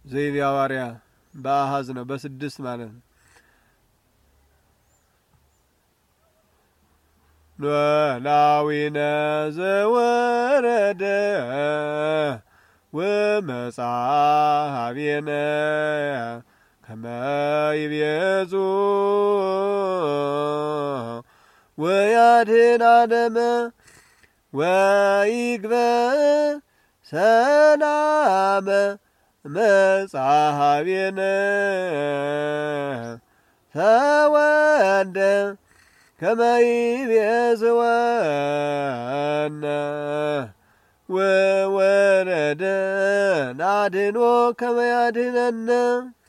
ዘይቤ ሐዋርያ በአሃዝ ነው በስድስት ማለት ነው። ኖላዊነ ዘወረደ ወመጻሐቤነ ከመ ይቤዙ ወያድኅን ዓለመ ወይግበር ሰላመ መጻሐቤነ ተወልደ ከመ ይቤዝወነ ወወረደ ናድኅኖ ከመ ያድኅነነ